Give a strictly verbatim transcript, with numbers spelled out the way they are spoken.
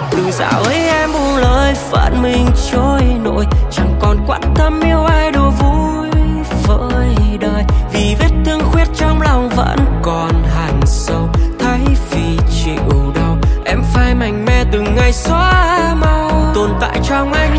từ dạo ấy em buông lời phận mình trôi nổi, chẳng còn quan tâm yêu ai đùa vui với đời. Vì vết thương khuyết trong lòng vẫn còn hằn sâu, thấy vì chịu đau em phải mạnh mẽ từng ngày xóa mau. Tồn tại trong anh